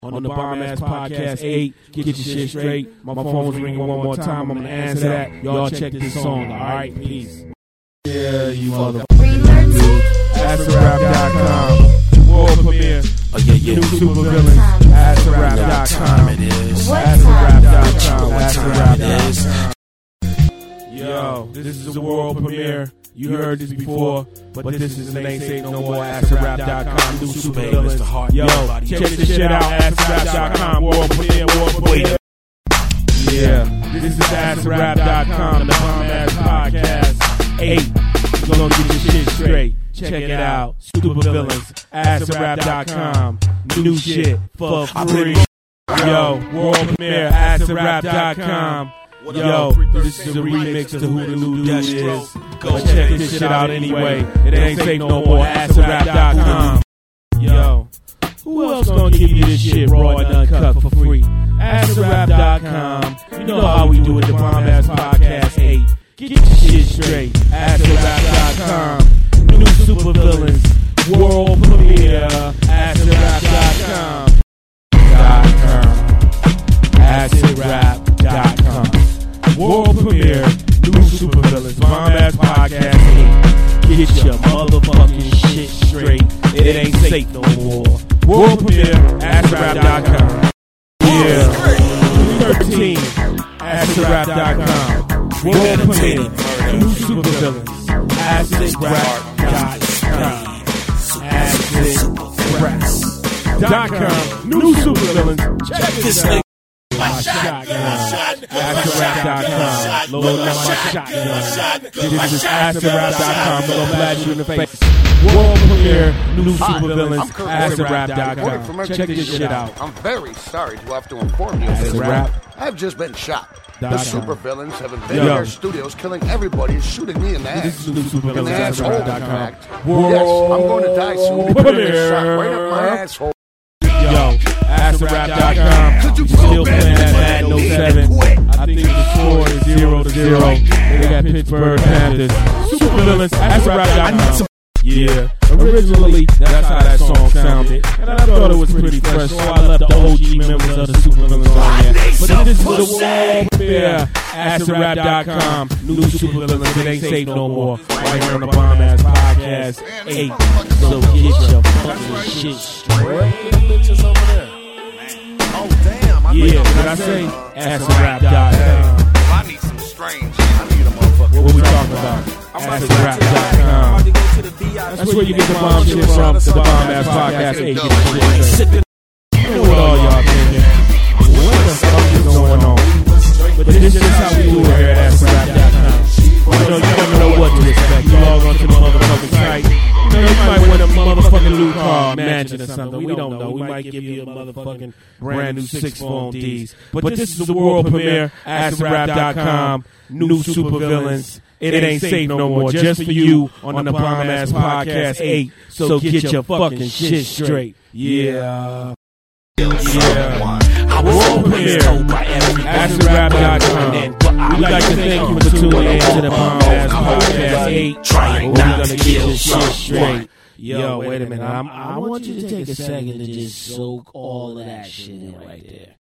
on the Bomb Ass Podcast 8. Get your shit straight. My phone's ringing one more time. I'm going to answer that. Y'all check this song. All right, peace. Yeah, you motherfucker. AskTheRap.com. World premiere. Oh, yeah. New super villains. AskTheRap.com. It is. AskTheRap.com. AskTheRap.com. Yo, this is the world premiere. You heard this before, but this is the Ain't Safe No More. AskTheRap.com. New super villains. Yo, check this shit out. AskTheRap.com. World premiere. Yeah, this is AskTheRap.com. The Bomb Ass Podcast 8. You gonna get your shit straight. Check it out. Super villains. AskTheRap.com. New shit for free. Yo, world premiere. AskTheRap.com. Yo, this is a remix to Who the New Dude is. But check this shit out anyway. It ain't safe no more. AskTheRap.com. Yo, who else gonna give you this shit raw and uncut for free? AskTheRap.com. You know how we do it. The Bomb Ass Podcast 8. Get your shit straight. AskTheRap.com. New super villains. World premiere. AskTheRap.com. AskTheRap.com. World premiere. New super villains. Bomb Ass Podcast 8. Get your motherfucking shit straight. It ain't safe no more. World premiere. AskTheRap.com. Yeah. 13. AskTheRap.com. World premiere. New super villains. AskTheRap.com. AskTheRap.com. New super villains. Check this out. My shotgun. AskTheRap.com. Load up my shotgun. This is AskTheRap.com. Gonna blast you in the face. World premiere. New super villains. AskTheRap.com. Check this shit out. I'm very sorry to have to inform you of this. I've just been shot. The super villains have invaded our studios, killing everybody and shooting me in the ass. This is new super villains. AskTheRap.com. Yes, I'm going to die soon because of this shot right up my asshole. Yo, AskTheRap.com. Still playing that Madden 07. I think the score is 0-0. They got Pittsburgh Panthers. Super villains. AskTheRap.com. Yeah, originally that's how that song sounded, and I thought it was pretty fresh, so I left the OG members of the super villains on there. But this is the world premiere. AskTheRap.com. New super villains. It ain't safe no more. Right here on the Bomb Ass Podcast 8. So get your fucking shit straight. Oh, damn. Yeah, what I say? AskTheRap.com. I need some strange. I need a motherfucker. What we talking about? AskTheRap.com. That's where you get the bomb shit from. The Bomb Ass Podcast 8. You know what all y'all thinking? What the fuck is going on? But this is how we do it here at AskTheRap.com. You don't know what to expect. You log on to the motherfucking site. You might win a motherfucking loot car mansion or something. We don't know. We might give you a motherfucking brand new 6 phone Ds. But this is the world premiere. AskTheRap.com. New super villains. It ain't safe no more. Just for you on the Bomb Ass Podcast 8. So get your fucking shit straight. Yeah. World premiere. AskTheRap.com. We'd like to thank you for tuning in to the Bomb Ass Podcast 8. We're gonna get your shit straight. Yo, wait a minute. I want you to take a second to just soak all of that shit in right there.